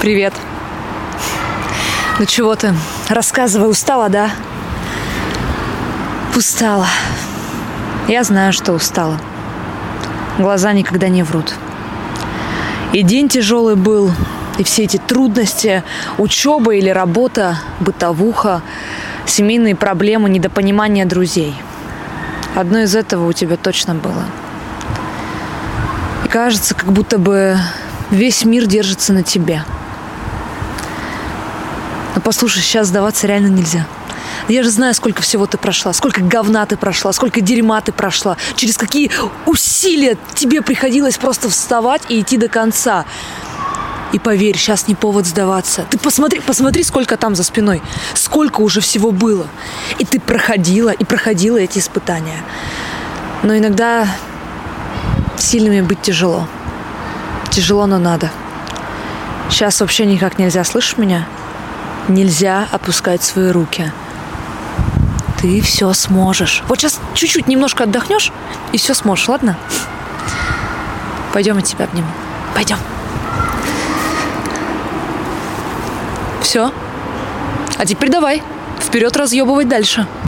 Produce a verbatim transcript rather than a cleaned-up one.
Привет. Ну чего ты? Рассказывай, устала, да? Устала. Я знаю, что устала. Глаза никогда не врут. И день тяжелый был, и все эти трудности, учеба или работа, бытовуха, семейные проблемы, недопонимание друзей. Одно из этого у тебя точно было. И кажется, как будто бы весь мир держится на тебе. Но послушай, сейчас сдаваться реально нельзя. Я же знаю, сколько всего ты прошла, сколько говна ты прошла, сколько дерьма ты прошла, через какие усилия тебе приходилось просто вставать и идти до конца. И поверь, сейчас не повод сдаваться. Ты посмотри, посмотри, сколько там за спиной, сколько уже всего было. И ты проходила, и проходила эти испытания. Но иногда сильными быть тяжело. Тяжело, но надо. Сейчас вообще никак нельзя, слышишь меня? Нельзя опускать свои руки. Ты все сможешь. Вот сейчас чуть-чуть немножко отдохнешь, и все сможешь, ладно? Пойдем, я тебя обниму. Пойдем. Все. А теперь давай, вперед разъебывать дальше.